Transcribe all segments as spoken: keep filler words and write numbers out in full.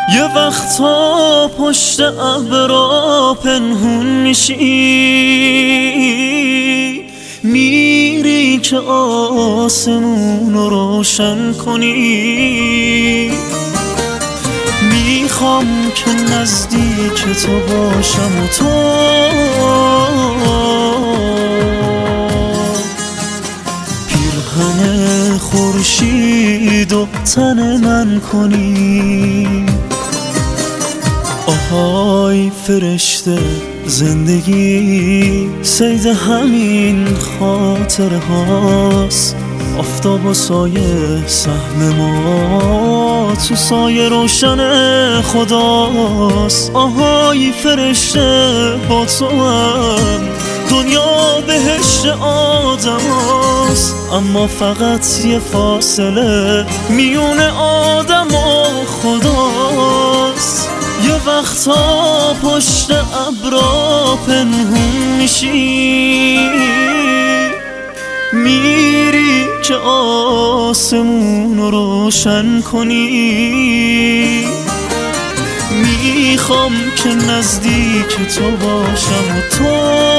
یه وقتا پشت ابرا پنهون میشی، میری که آسمون رو روشن کنی. میخوام که نزدیک تو باشم و تو پیرهن خورشید و تن من کنی. آهای فرشته زندگی صید همین خاطر هاست. آفتاب و سایه سهم ما تو سایه روشن خداست. آهای فرشته با تو هم دنیا بهشت آدم هاست، اما فقط یه فاصله میون آدم و خداست. یه وقتا پشت ابرا پنهون میشی، میری که آسمون رو روشن کنی. میخوام که نزدیک تو باشم و تو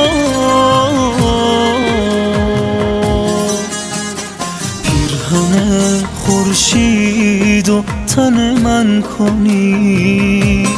پیرهن خورشید و تن من کنی.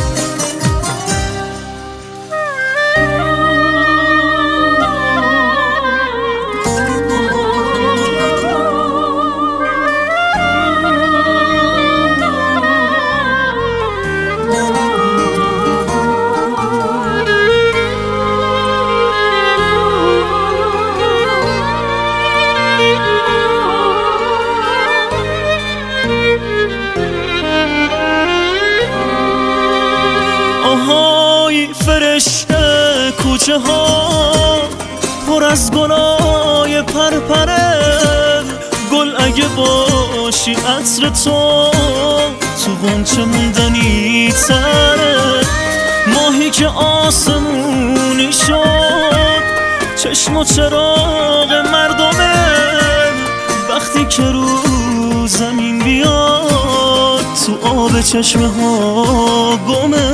آهای فرشته کوچه ها پر از گلای پرپره. گل اگه باشی عطر تو تو غنچه موندنی تره. ماهی که آسمونی شد چشم و چراغ مردمه. وقتی که رو زمین بیاد تو آب چشمه ها گمه.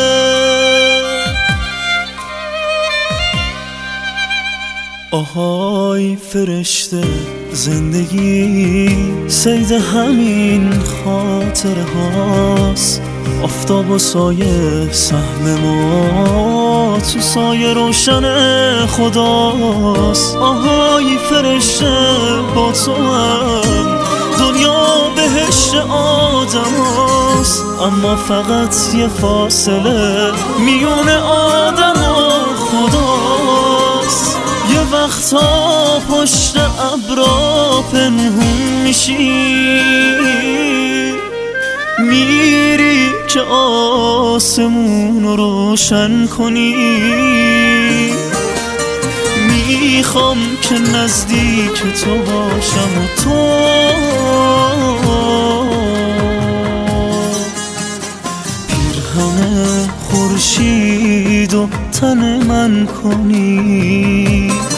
آهای فرشته زندگی صید همین خاطر هاست. آفتاب و سایه سهم ما تو سایه روشن خداست. آهای فرشته با تو هم دنیا بهشت آدم هاست، اما فقط یه فاصله میون آدم و خداست. یه وقتا پشت ابرا پنهون میشی، میری که آسمون رو روشن کنی. میخوام که نزدیک تو باشم و تو پیرهن خورشید و تن من کنی.